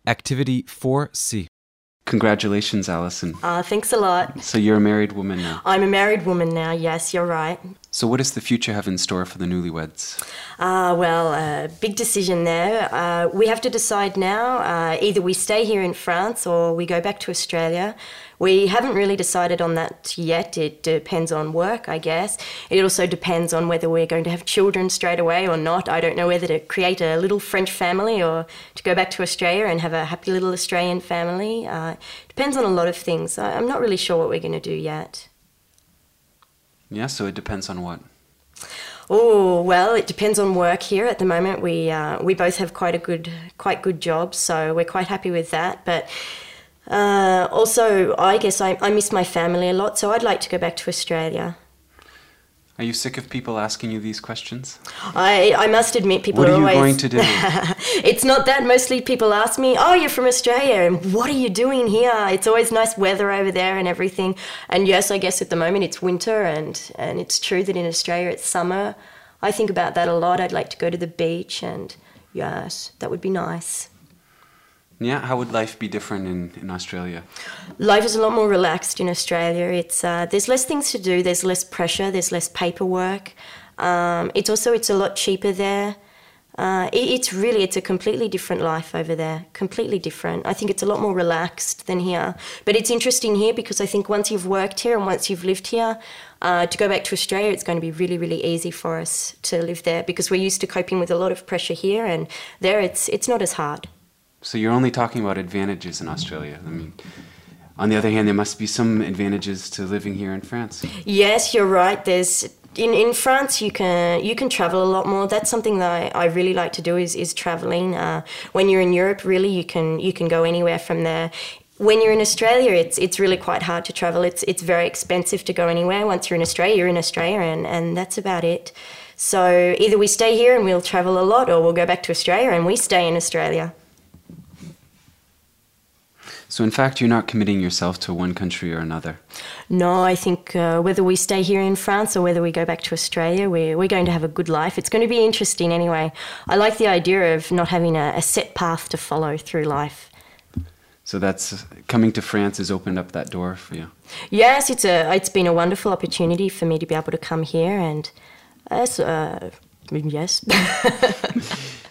Activity 4C. Congratulations, Alison. Thanks a lot. So you're a married woman now? I'm a married woman now, yes, you're right. So what does the future have in store for the newlyweds? Big decision there. We have to decide now. Either we stay here in France or we go back to Australia. We haven't really decided on that yet. It depends on work, I guess. It also depends on whether we're going to have children straight away or not. I don't know whether to create a little French family or to go back to Australia and have a happy little Australian family. Depends on a lot of things. I'm not really sure what we're going to do yet. Yeah, so it depends on what? Oh, well, it depends on work here. At the moment, we both have quite good jobs, so we're quite happy with that. But also, I guess I miss my family a lot, so I'd like to go back to Australia. Are you sick of people asking you these questions? I must admit, people are always... What are you going to do? It's not that. Mostly people ask me, oh, you're from Australia, and what are you doing here? It's always nice weather over there and everything. And yes, I guess at the moment it's winter, and it's true that in Australia it's summer. I think about that a lot. I'd like to go to the beach, and yes, that would be nice. Yeah, how would life be different in Australia? Life is a lot more relaxed in Australia. It's there's less things to do, there's less pressure, there's less paperwork. It's a lot cheaper there. It's a completely different life over there, completely different. I think it's a lot more relaxed than here. But it's interesting here because I think once you've worked here and once you've lived here, to go back to Australia, it's going to be really, really easy for us to live there because we're used to coping with a lot of pressure here, and there it's not as hard. So you're only talking about advantages in Australia. I mean, on the other hand, there must be some advantages to living here in France. Yes, you're right. In France, you can travel a lot more. That's something that I really like to do is traveling. When you're in Europe, really, you can go anywhere from there. When you're in Australia, it's really quite hard to travel. It's very expensive to go anywhere. Once you're in Australia, and that's about it. So either we stay here and we'll travel a lot, or we'll go back to Australia and we stay in Australia. So in fact, you're not committing yourself to one country or another? No, I think whether we stay here in France or whether we go back to Australia, we're going to have a good life. It's going to be interesting anyway. I like the idea of not having a set path to follow through life. So that's coming to France has opened up that door for you? Yes, it's been a wonderful opportunity for me to be able to come here, and yes.